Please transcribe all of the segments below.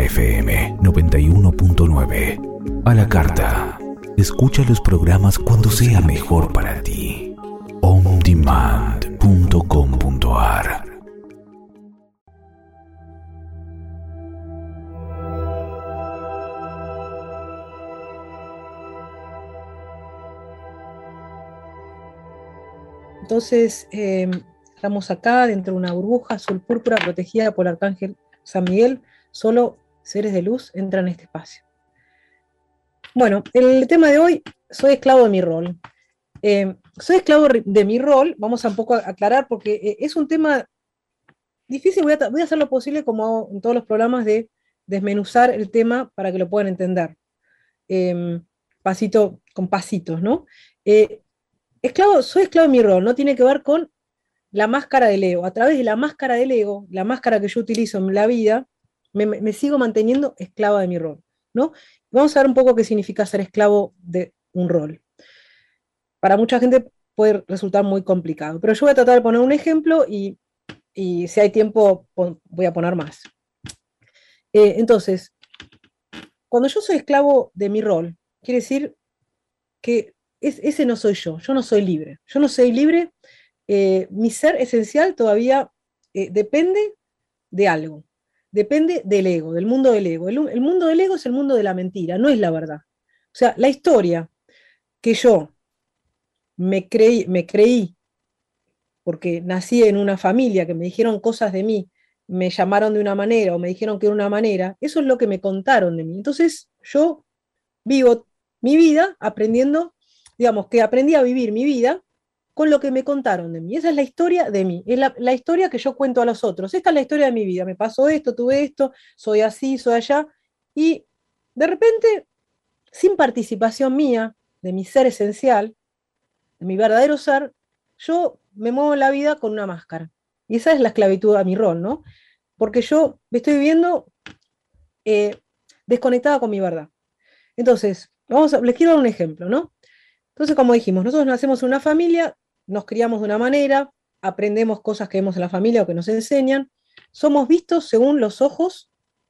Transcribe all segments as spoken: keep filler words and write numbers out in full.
F M noventa y uno punto nueve. A la carta. Escucha los programas cuando sea mejor para ti. on demand punto com punto a r. Entonces, eh, estamos acá dentro de una burbuja azul púrpura protegida por el arcángel San Miguel. Solo seres de luz entran en este espacio. Bueno, el tema de hoy, soy esclavo de mi rol. Eh, soy esclavo de mi rol, vamos a un poco aclarar, porque eh, es un tema difícil. Voy a, voy a hacer lo posible, como hago en todos los programas, de desmenuzar el tema para que lo puedan entender. Eh, pasito con pasitos, ¿no? Eh, Esclavo, soy esclavo de mi rol, no tiene que ver con la máscara del ego. A través de la máscara del ego, la máscara que yo utilizo en la vida, me, me sigo manteniendo esclava de mi rol, ¿no? Vamos a ver un poco qué significa ser esclavo de un rol. Para mucha gente puede resultar muy complicado, pero yo voy a tratar de poner un ejemplo y, y si hay tiempo voy a poner más. Eh, entonces, cuando yo soy esclavo de mi rol, quiere decir que Es, ese no soy yo, yo no soy libre. Yo no soy libre, eh, mi ser esencial todavía eh, depende de algo, depende del ego, del mundo del ego. El, el mundo del ego es el mundo de la mentira, no es la verdad. O sea, la historia que yo me creí, me creí porque nací en una familia, que me dijeron cosas de mí, me llamaron de una manera o me dijeron que era una manera, eso es lo que me contaron de mí. Entonces yo vivo mi vida aprendiendo, digamos, que aprendí a vivir mi vida con lo que me contaron de mí. Esa es la historia de mí, es la, la historia que yo cuento a los otros. Esta es la historia de mi vida, me pasó esto, tuve esto, soy así, soy allá, y de repente, sin participación mía, de mi ser esencial, de mi verdadero ser, yo me muevo en la vida con una máscara. Y esa es la esclavitud a mi rol, ¿no? Porque yo me estoy viviendo eh, desconectada con mi verdad. Entonces, vamos a, les quiero dar un ejemplo, ¿no? Entonces, como dijimos, nosotros nacemos en una familia, nos criamos de una manera, aprendemos cosas que vemos en la familia o que nos enseñan, somos vistos según los ojos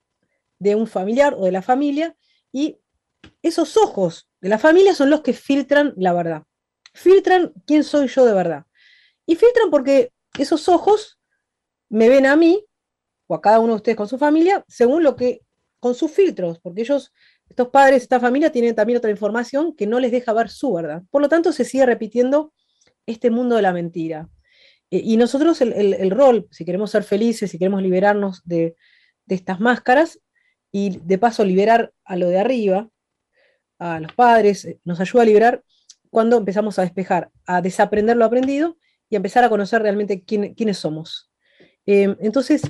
de un familiar o de la familia, y esos ojos de la familia son los que filtran la verdad. Filtran quién soy yo de verdad. Y filtran porque esos ojos me ven a mí, o a cada uno de ustedes con su familia, según lo que, con sus filtros, porque ellos, estos padres, esta familia, tienen también otra información que no les deja ver su verdad. Por lo tanto, se sigue repitiendo este mundo de la mentira. Eh, y nosotros el, el, el rol, si queremos ser felices, si queremos liberarnos de, de estas máscaras, y de paso liberar a lo de arriba, a los padres, eh, nos ayuda a liberar cuando empezamos a despejar, a desaprender lo aprendido y a empezar a conocer realmente quién, quiénes somos. Eh, entonces,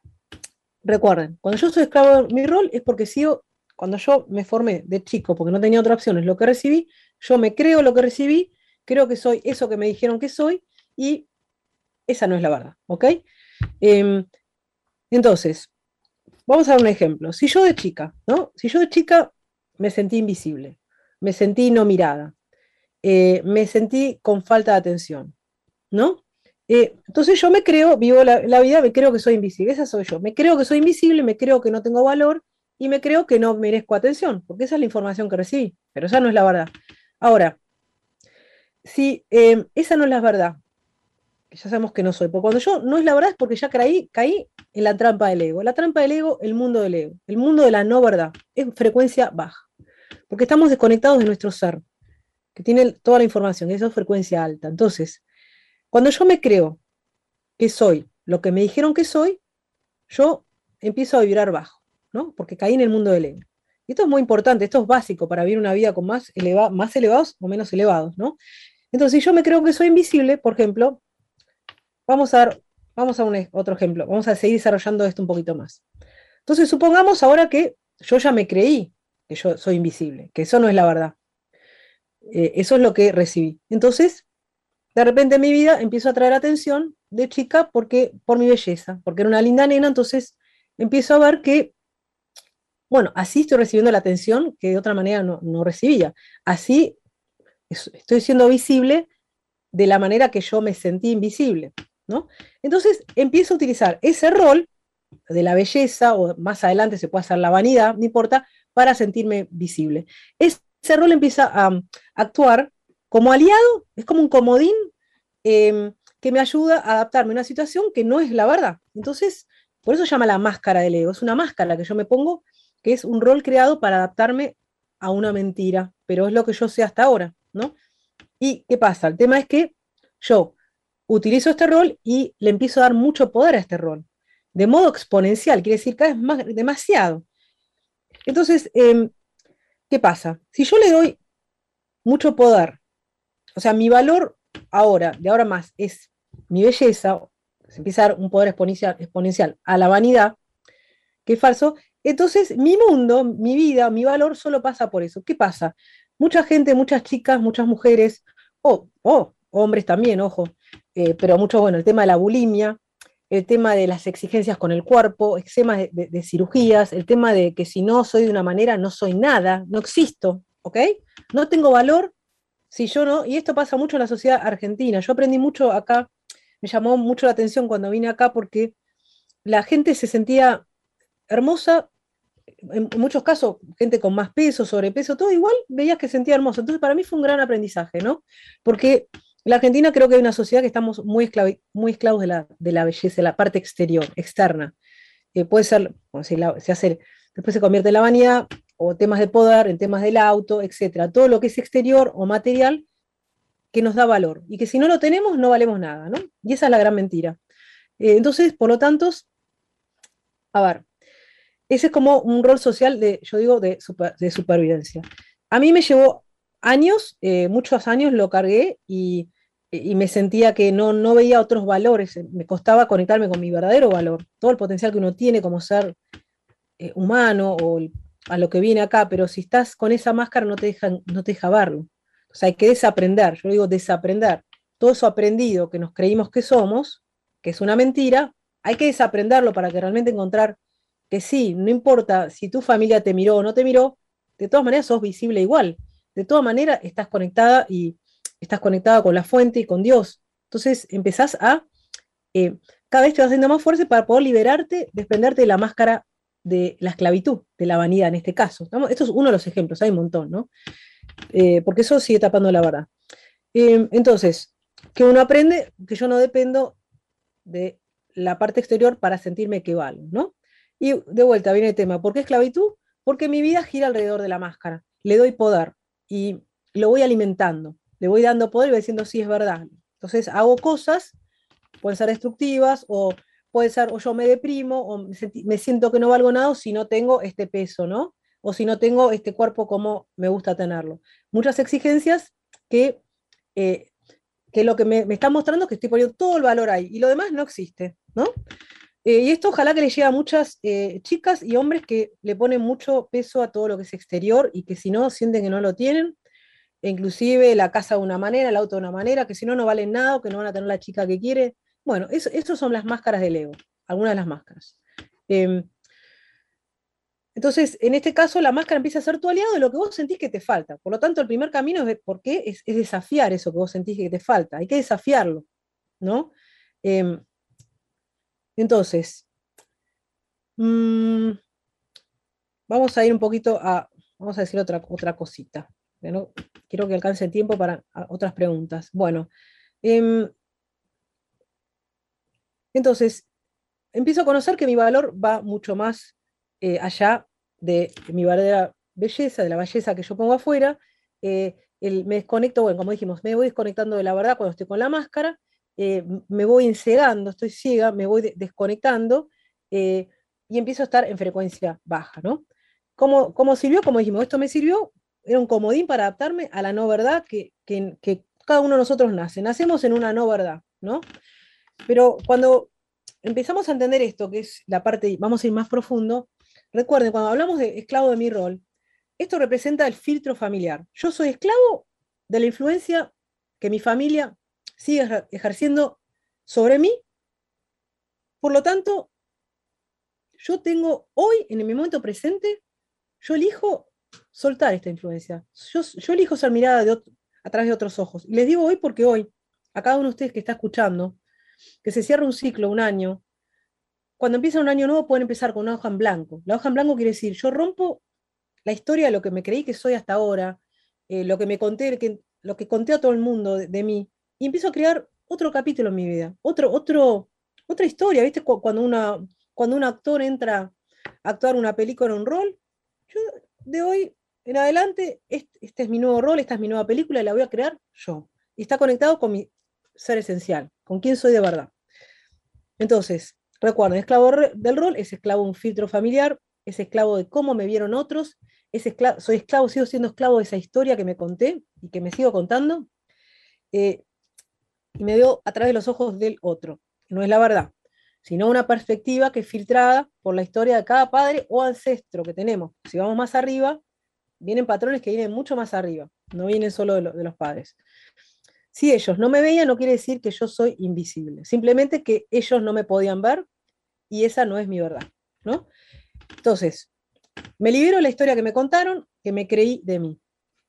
recuerden, cuando yo soy esclavo de mi rol es porque sigo, cuando yo me formé de chico, porque no tenía otra opción, es lo que recibí, yo me creo lo que recibí, creo que soy eso que me dijeron que soy, y esa no es la verdad, ¿ok? Eh, entonces, vamos a dar un ejemplo. Si yo de chica, ¿no? Si yo de chica me sentí invisible, me sentí no mirada, eh, me sentí con falta de atención, ¿no? Eh, entonces yo me creo, vivo la, la vida, me creo que soy invisible, esa soy yo. Me creo que soy invisible, me creo que no tengo valor y me creo que no merezco atención, porque esa es la información que recibí, pero esa no es la verdad. Ahora, si eh, esa no es la verdad, que ya sabemos que no soy, porque cuando yo no es la verdad es porque ya caí, caí en la trampa del ego. La trampa del ego, el mundo del ego, el mundo de la no verdad, es frecuencia baja, porque estamos desconectados de nuestro ser, que tiene toda la información, eso es frecuencia alta. Entonces, cuando yo me creo que soy lo que me dijeron que soy, yo empiezo a vibrar bajo, ¿no? Porque caí en el mundo del ego. Y esto es muy importante, esto es básico para vivir una vida con más, eleva más elevados o menos elevados, ¿no? Entonces, si yo me creo que soy invisible, por ejemplo, vamos a dar, vamos a un otro ejemplo, vamos a seguir desarrollando esto un poquito más. Entonces, supongamos ahora que yo ya me creí que yo soy invisible, que eso no es la verdad. Eh, eso es lo que recibí. Entonces, de repente en mi vida empiezo a traer atención de chica porque, por mi belleza, porque era una linda nena, entonces empiezo a ver que, bueno, así estoy recibiendo la atención que de otra manera no, no recibía. Así es, estoy siendo visible de la manera que yo me sentí invisible, ¿no? Entonces empiezo a utilizar ese rol de la belleza, o más adelante se puede hacer la vanidad, no importa, para sentirme visible. Ese rol empieza a, a actuar como aliado, es como un comodín eh, que me ayuda a adaptarme a una situación que no es la verdad. Entonces, por eso se llama la máscara del ego. Es una máscara que yo me pongo, que es un rol creado para adaptarme a una mentira, pero es lo que yo sé hasta ahora, ¿no? ¿Y qué pasa? El tema es que yo utilizo este rol y le empiezo a dar mucho poder a este rol, de modo exponencial, quiere decir cada vez más, demasiado. Entonces, eh, ¿qué pasa? Si yo le doy mucho poder, o sea, mi valor ahora, de ahora más, es mi belleza, se empieza a dar un poder exponencial, exponencial a la vanidad, que es falso, entonces mi mundo, mi vida, mi valor solo pasa por eso. ¿Qué pasa? Mucha gente, muchas chicas, muchas mujeres, o oh, oh, hombres también, ojo, eh, pero mucho, bueno, el tema de la bulimia, el tema de las exigencias con el cuerpo, el tema de, de, de cirugías, el tema de que si no soy de una manera, no soy nada, no existo, ¿ok? No tengo valor si yo no, y esto pasa mucho en la sociedad argentina. Yo aprendí mucho acá, me llamó mucho la atención cuando vine acá porque la gente se sentía hermosa, en muchos casos, gente con más peso, sobrepeso, todo igual, veías que sentía hermosa. Entonces, para mí fue un gran aprendizaje, ¿no? Porque en la Argentina creo que hay una sociedad que estamos muy, esclavi, muy esclavos de la, de la belleza, de la parte exterior, externa. Eh, puede ser, bueno, si la, se hace, después se convierte en la vanidad, o temas de poder, en temas del auto, etcétera. Todo lo que es exterior o material que nos da valor. Y que si no lo tenemos, no valemos nada, ¿no? Y esa es la gran mentira. Eh, entonces, por lo tanto, a ver, ese es como un rol social de, yo digo, de, super, de supervivencia. A mí me llevó años, eh, muchos años lo cargué y, y me sentía que no, no veía otros valores, me costaba conectarme con mi verdadero valor, todo el potencial que uno tiene como ser eh, humano o el, a lo que viene acá, pero si estás con esa máscara no te, dejan, no te deja verlo. O sea, hay que desaprender, yo digo desaprender. Todo eso aprendido que nos creímos que somos, que es una mentira, hay que desaprenderlo para que realmente encontrar que sí, no importa si tu familia te miró o no te miró, de todas maneras sos visible igual. De todas maneras estás conectada y estás conectada con la fuente y con Dios. Entonces empezás a, eh, cada vez te vas haciendo más fuerte para poder liberarte, desprenderte de la máscara de la esclavitud, de la vanidad en este caso. ¿Estamos? Esto es uno de los ejemplos, hay un montón, ¿no? Eh, porque eso sigue tapando la verdad. Eh, entonces, que uno aprende que yo no dependo de la parte exterior para sentirme que valgo, ¿no? Y de vuelta viene el tema, ¿por qué esclavitud? Porque mi vida gira alrededor de la máscara, le doy poder y lo voy alimentando, le voy dando poder y voy diciendo sí, es verdad. Entonces hago cosas, pueden ser destructivas o puede ser, o yo me deprimo o me siento que no valgo nada si no tengo este peso, ¿no? O si no tengo este cuerpo como me gusta tenerlo. Muchas exigencias que, eh, que lo que me, me está mostrando es que estoy poniendo todo el valor ahí y lo demás no existe, ¿no? Eh, y esto ojalá que le llegue a muchas eh, chicas y hombres que le ponen mucho peso a todo lo que es exterior y que si no sienten que no lo tienen, e inclusive la casa de una manera, el auto de una manera, que si no no valen nada o que no van a tener la chica que quiere. Bueno, eso, eso son las máscaras del ego, algunas de las máscaras. Eh, entonces, en este caso, la máscara empieza a ser tu aliado de lo que vos sentís que te falta. Por lo tanto, el primer camino es, de, ¿por qué? Es, es desafiar eso que vos sentís que te falta. Hay que desafiarlo, ¿no? Eh, entonces, mmm, vamos a ir un poquito a, vamos a decir otra, otra cosita. ¿No? Quiero que alcance el tiempo para otras preguntas. Bueno, eh, entonces, empiezo a conocer que mi valor va mucho más eh, allá de mi verdadera belleza, de la belleza que yo pongo afuera. Eh, el, me desconecto, bueno, como dijimos, me voy desconectando de la verdad cuando estoy con la máscara, eh, me voy encegando, estoy ciega, me voy de, desconectando eh, y empiezo a estar en frecuencia baja, ¿no? ¿Cómo, cómo sirvió? Como dijimos, esto me sirvió, era un comodín para adaptarme a la no verdad que, que, que cada uno de nosotros nace. Nacemos en una no verdad, ¿no? Pero cuando empezamos a entender esto, que es la parte, vamos a ir más profundo, recuerden, cuando hablamos de esclavo de mi rol, esto representa el filtro familiar. Yo soy esclavo de la influencia que mi familia sigue ejerciendo sobre mí. Por lo tanto, yo tengo hoy, en mi momento presente, yo elijo soltar esta influencia. Yo, yo elijo ser mirada de otro, a través de otros ojos. Y les digo hoy porque hoy, a cada uno de ustedes que está escuchando, que se cierra un ciclo, un año, cuando empieza un año nuevo pueden empezar con una hoja en blanco. La hoja en blanco quiere decir, yo rompo la historia de lo que me creí que soy hasta ahora, eh, lo que me conté, que, lo que conté a todo el mundo de, de mí, y empiezo a crear otro capítulo en mi vida, otro, otro, otra historia, ¿viste? Cuando, una, cuando un actor entra a actuar una película en un rol, yo de hoy en adelante, este, este es mi nuevo rol, esta es mi nueva película y la voy a crear yo. Y está conectado con mi ser esencial, con quién soy de verdad. Entonces, recuerden, esclavo del rol es esclavo de un filtro familiar, es esclavo de cómo me vieron otros, es esclavo, soy esclavo, sigo siendo esclavo de esa historia que me conté y que me sigo contando, eh, y me veo a través de los ojos del otro. No es la verdad, sino una perspectiva que es filtrada por la historia de cada padre o ancestro que tenemos. Si vamos más arriba, vienen patrones que vienen mucho más arriba, no vienen solo de, lo, de los padres. Si ellos no me veían, no quiere decir que yo soy invisible, simplemente que ellos no me podían ver y esa no es mi verdad, ¿no? Entonces, me libero de la historia que me contaron, que me creí de mí.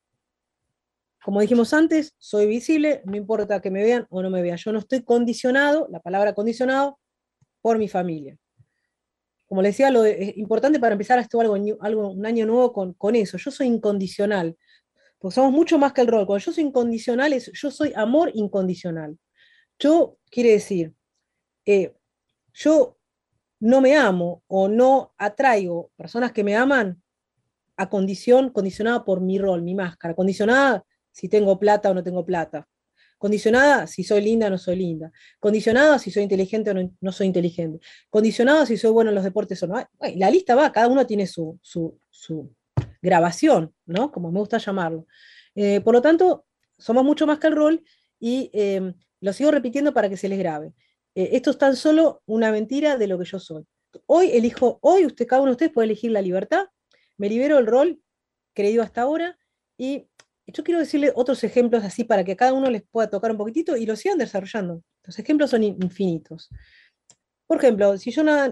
Como dijimos antes, soy visible, no importa que me vean o no me vean. Yo no estoy condicionado, la palabra condicionado, por mi familia. Como les decía, lo de, es importante para empezar esto algo, algo, un año nuevo con, con eso. Yo soy incondicional, porque somos mucho más que el rol. Cuando yo soy incondicional, es, yo soy amor incondicional. Yo, quiere decir, eh, yo no me amo o no atraigo personas que me aman a condición, condicionada por mi rol, mi máscara, condicionada si tengo plata o no tengo plata, condicionada si soy linda o no soy linda, condicionada si soy inteligente o no, no soy inteligente, condicionada si soy bueno en los deportes o no. Ay, la lista va, cada uno tiene su, su, su grabación, ¿no? Como me gusta llamarlo. Eh, por lo tanto, somos mucho más que el rol y eh, lo sigo repitiendo para que se les grabe. Eh, esto es tan solo una mentira de lo que yo soy. Hoy elijo, hoy usted, cada uno de ustedes puede elegir la libertad, me libero del rol creído hasta ahora y yo quiero decirle otros ejemplos así para que a cada uno les pueda tocar un poquitito y lo sigan desarrollando. Los ejemplos son infinitos. Por ejemplo, si yo una,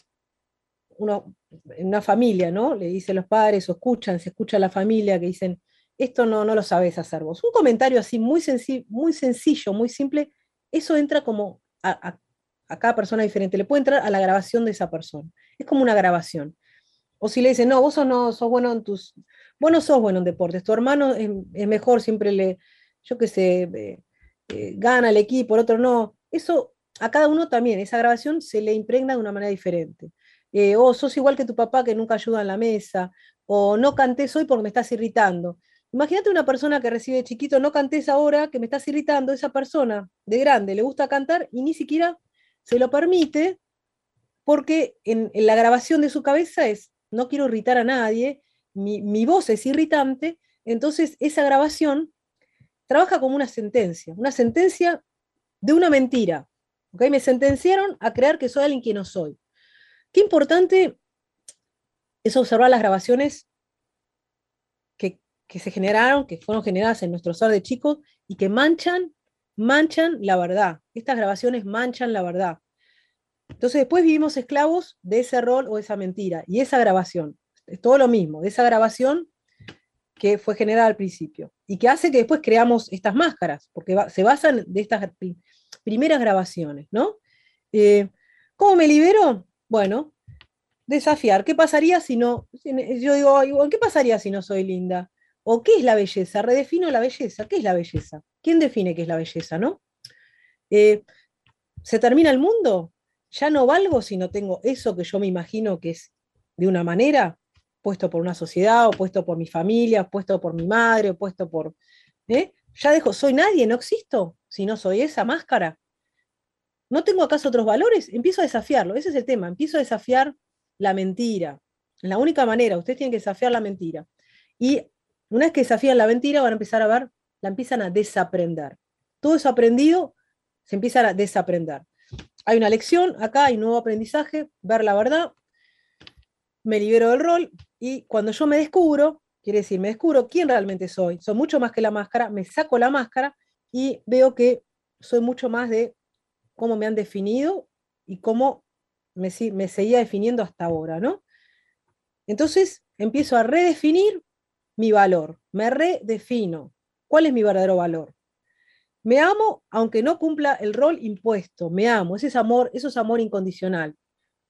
uno, en una familia, ¿no? Le dicen los padres o escuchan, se escucha a la familia que dicen, esto no, no lo sabes hacer vos. Un comentario así muy, senci muy sencillo, muy simple, eso entra como a, a, a cada persona diferente, le puede entrar a la grabación de esa persona. Es como una grabación. O si le dicen, no, vos sos, no, sos bueno en tus, vos no sos bueno en deportes, tu hermano es, es mejor, siempre le, yo qué sé, eh, eh, gana el equipo, el otro no. Eso a cada uno también, esa grabación se le impregna de una manera diferente. Eh, o sos igual que tu papá que nunca ayuda en la mesa, o no cantés hoy porque me estás irritando. Imagínate una persona que recibe de chiquito, no cantés ahora que me estás irritando, esa persona de grande le gusta cantar y ni siquiera se lo permite porque en, en la grabación de su cabeza es, no quiero irritar a nadie, mi, mi voz es irritante, entonces esa grabación trabaja como una sentencia, una sentencia de una mentira. ¿Okay? Me sentenciaron a creer que soy alguien que no soy. Qué importante es observar las grabaciones que, que se generaron, que fueron generadas en nuestro ser de chicos y que manchan, manchan la verdad. Estas grabaciones manchan la verdad. Entonces después vivimos esclavos de ese rol o esa mentira y esa grabación. Es todo lo mismo, de esa grabación que fue generada al principio y que hace que después creamos estas máscaras, porque va, se basan de estas primeras grabaciones, ¿no? Eh, ¿Cómo me libero? Bueno, desafiar. ¿Qué pasaría si no? Yo digo, ¿qué pasaría si no soy linda? ¿O qué es la belleza? Redefino la belleza. ¿Qué es la belleza? ¿Quién define qué es la belleza, no? Eh, ¿Se termina el mundo? Ya no valgo si no tengo eso que yo me imagino que es de una manera, puesto por una sociedad, o puesto por mi familia, puesto por mi madre, o puesto por... ¿eh? Ya dejo, soy nadie, no existo, si no soy esa máscara. ¿No tengo acaso otros valores? Empiezo a desafiarlo, ese es el tema, empiezo a desafiar la mentira. La única manera, ustedes tienen que desafiar la mentira. Y una vez que desafían la mentira, van a empezar a ver, la empiezan a desaprender. Todo eso aprendido se empieza a desaprender. Hay una lección, acá hay nuevo aprendizaje, ver la verdad, me libero del rol y cuando yo me descubro, quiere decir, me descubro quién realmente soy, soy mucho más que la máscara, me saco la máscara y veo que soy mucho más de cómo me han definido y cómo me, me seguía definiendo hasta ahora, ¿no? Entonces empiezo a redefinir mi valor, me redefino. ¿Cuál es mi verdadero valor? Me amo aunque no cumpla el rol impuesto, me amo, ese es amor, eso es amor incondicional.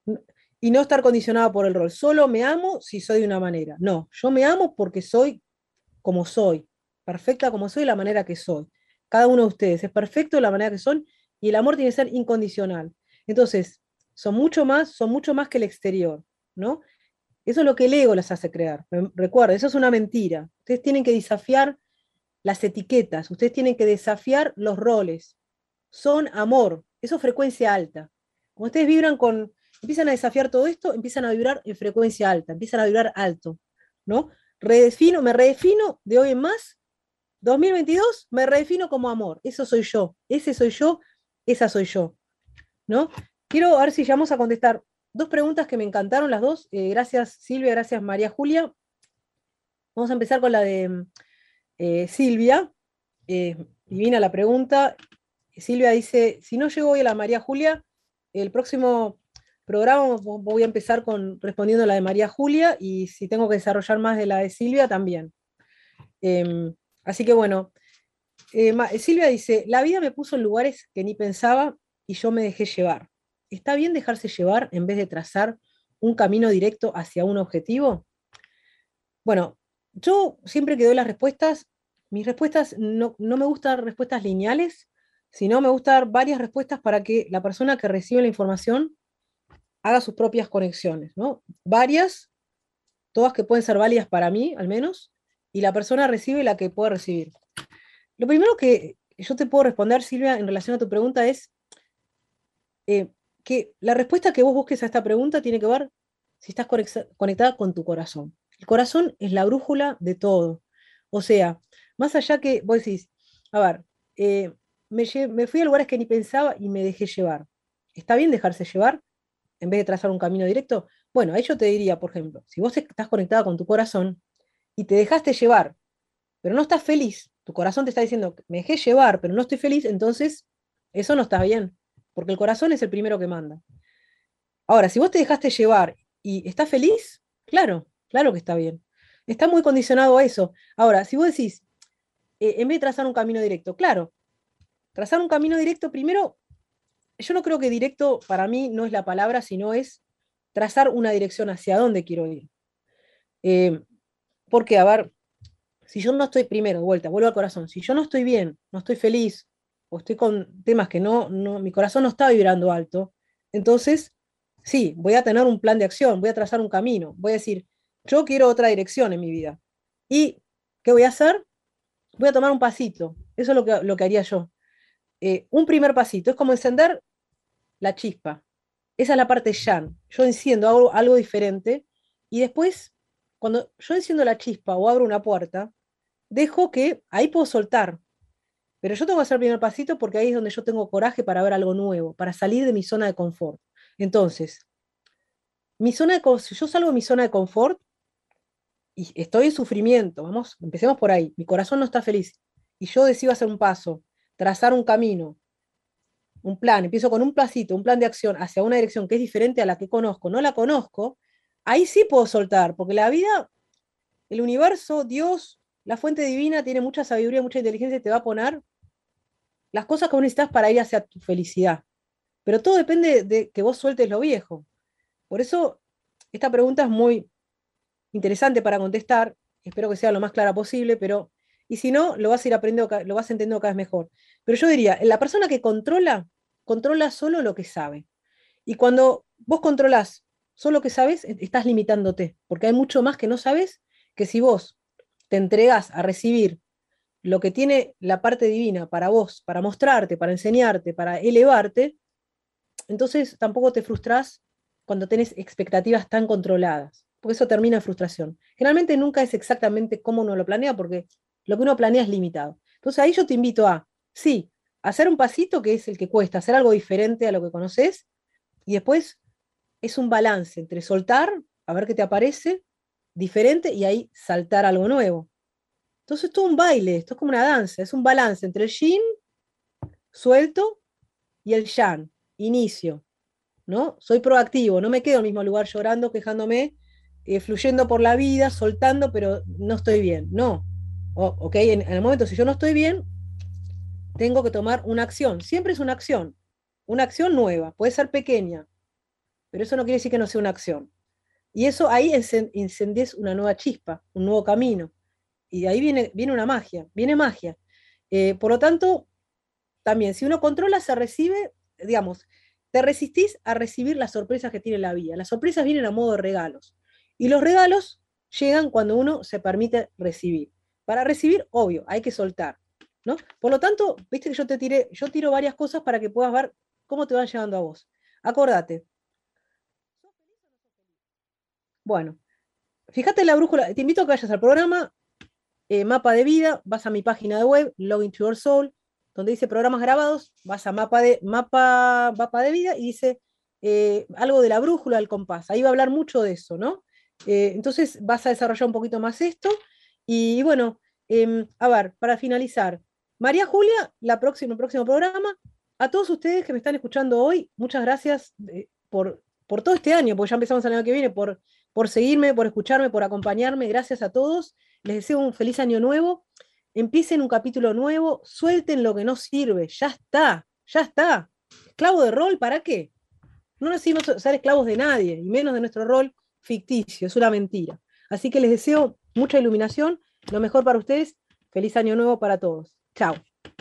Y no estar condicionada por el rol. Solo me amo si soy de una manera. No, yo me amo porque soy como soy, perfecta como soy, la manera que soy. Cada uno de ustedes es perfecto de la manera que son y el amor tiene que ser incondicional. Entonces, son mucho más, son mucho más que el exterior, ¿no? Eso es lo que el ego les hace crear. Recuerden, eso es una mentira. Ustedes tienen que desafiar las etiquetas, ustedes tienen que desafiar los roles. Son amor, eso es frecuencia alta. Cuando ustedes vibran con, empiezan a desafiar todo esto, empiezan a vibrar en frecuencia alta, empiezan a vibrar alto, ¿no? Redefino, me redefino de hoy en más, dos mil veintidós, me redefino como amor. Eso soy yo, ese soy yo, esa soy yo, ¿no? Quiero ver si llegamos a contestar dos preguntas que me encantaron las dos. Eh, gracias Silvia, gracias María Julia. Vamos a empezar con la de eh, Silvia. Eh, divina la pregunta. Silvia dice, si no llego hoy a la María Julia, el próximo programa voy a empezar con respondiendo a la de María Julia y si tengo que desarrollar más de la de Silvia también. Eh, así que bueno, eh, Silvia dice, la vida me puso en lugares que ni pensaba y yo me dejé llevar. ¿Está bien dejarse llevar en vez de trazar un camino directo hacia un objetivo? Bueno, yo siempre que doy las respuestas, mis respuestas no, no me gustan respuestas lineales, sino me gusta dar varias respuestas para que la persona que recibe la información haga sus propias conexiones, ¿no? Varias, todas que pueden ser válidas para mí, al menos, y la persona recibe la que puede recibir. Lo primero que yo te puedo responder, Silvia, en relación a tu pregunta es eh, que la respuesta que vos busques a esta pregunta tiene que ver si estás conectada con tu corazón. El corazón es la brújula de todo. O sea, más allá que vos decís, a ver, eh, me, me fui a lugares que ni pensaba y me dejé llevar. ¿Está bien dejarse llevar en vez de trazar un camino directo? Bueno, ahí yo te diría, por ejemplo, si vos estás conectada con tu corazón y te dejaste llevar, pero no estás feliz, tu corazón te está diciendo, me dejé llevar, pero no estoy feliz, entonces eso no está bien, porque el corazón es el primero que manda. Ahora, si vos te dejaste llevar y estás feliz, claro, claro que está bien. Está muy condicionado a eso. Ahora, si vos decís, eh, en vez de trazar un camino directo, claro, trazar un camino directo primero, yo no creo que directo para mí no es la palabra, sino es trazar una dirección hacia dónde quiero ir. Eh, porque, a ver, si yo no estoy primero, de vuelta, vuelvo al corazón, si yo no estoy bien, no estoy feliz, o estoy con temas que no, no, mi corazón no está vibrando alto, entonces, sí, voy a tener un plan de acción, voy a trazar un camino, voy a decir, yo quiero otra dirección en mi vida. ¿Y qué voy a hacer? Voy a tomar un pasito, eso es lo que, lo que haría yo. Eh, un primer pasito, es como encender la chispa. Esa es la parte yan. Yo enciendo, hago algo diferente, y después, cuando yo enciendo la chispa o abro una puerta, dejo que ahí puedo soltar. Pero yo tengo que hacer el primer pasito porque ahí es donde yo tengo coraje para ver algo nuevo, para salir de mi zona de confort. Entonces, mi zona de, si yo salgo de mi zona de confort y estoy en sufrimiento, vamos, empecemos por ahí, mi corazón no está feliz y yo decido hacer un paso, trazar un camino, un plan, empiezo con un pasito, un plan de acción hacia una dirección que es diferente a la que conozco, no la conozco, ahí sí puedo soltar, porque la vida, el universo, Dios, la fuente divina tiene mucha sabiduría, mucha inteligencia y te va a poner las cosas que vos necesitas para ir hacia tu felicidad. Pero todo depende de que vos sueltes lo viejo. Por eso, esta pregunta es muy interesante para contestar. Espero que sea lo más clara posible, pero, y si no, lo vas a ir aprendiendo, lo vas entendiendo cada vez mejor. Pero yo diría, la persona que controla, controla solo lo que sabe. Y cuando vos controlás solo lo que sabes, estás limitándote, porque hay mucho más que no sabes, que si vos te entregás a recibir lo que tiene la parte divina para vos, para mostrarte, para enseñarte, para elevarte, entonces tampoco te frustrás cuando tenés expectativas tan controladas, porque eso termina en frustración. Generalmente nunca es exactamente como uno lo planea, porque lo que uno planea es limitado. Entonces ahí yo te invito a, sí, hacer un pasito que es el que cuesta, hacer algo diferente a lo que conoces, y después es un balance entre soltar, a ver qué te aparece, diferente, y ahí saltar algo nuevo. Entonces, esto es un baile, esto es como una danza, es un balance entre el yin, suelto, y el yang, inicio, ¿no? Soy proactivo, no me quedo en el mismo lugar llorando, quejándome, eh, fluyendo por la vida, soltando, pero no estoy bien, no. O, ok, en, en el momento, si yo no estoy bien, tengo que tomar una acción, siempre es una acción, una acción nueva, puede ser pequeña, pero eso no quiere decir que no sea una acción. Y eso ahí incendies una nueva chispa, un nuevo camino. Y de ahí viene, viene una magia, viene magia. Eh, por lo tanto, también, si uno controla, se recibe, digamos, te resistís a recibir las sorpresas que tiene la vida. Las sorpresas vienen a modo de regalos. Y los regalos llegan cuando uno se permite recibir. Para recibir, obvio, hay que soltar, ¿no? Por lo tanto, viste que yo te tiré, yo tiro varias cosas para que puedas ver cómo te van llegando a vos. Acordate. Bueno, fíjate la brújula, te invito a que vayas al programa eh, Mapa de Vida, vas a mi página de web, Login to Your Soul, donde dice programas grabados, vas a Mapa de, mapa, mapa de Vida y dice eh, algo de la brújula del compás. Ahí va a hablar mucho de eso, ¿no? Eh, entonces vas a desarrollar un poquito más esto. Y, y bueno, eh, a ver, para finalizar, María Julia, la próxima, el próximo programa. A todos ustedes que me están escuchando hoy, muchas gracias eh, por, por todo este año, porque ya empezamos el año que viene, por, por seguirme, por escucharme, por acompañarme. Gracias a todos. Les deseo un feliz año nuevo. Empiecen un capítulo nuevo, suelten lo que no sirve. Ya está, ya está. ¿Esclavo de rol para qué? No necesitamos ser esclavos de nadie, y menos de nuestro rol ficticio, es una mentira. Así que les deseo mucha iluminación, lo mejor para ustedes. Feliz año nuevo para todos. Chao.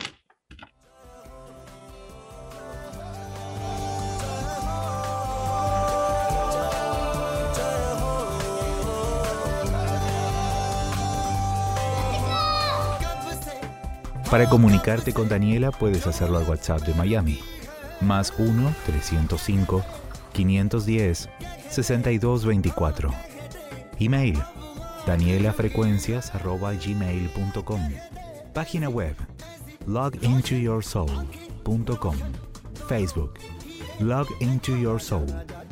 Para comunicarte con Daniela puedes hacerlo al WhatsApp de Miami, más uno trescientos cinco, quinientos diez, sesenta y dos veinticuatro. Email, danielafrecuencias arroba gmail punto com. Página web, log into your soul punto com. Facebook, Log into Your Soul.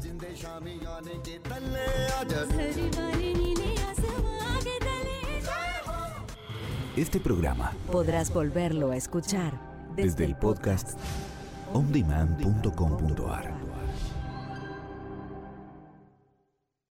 Este programa podrás volverlo a escuchar desde el podcast on demand punto com punto a r.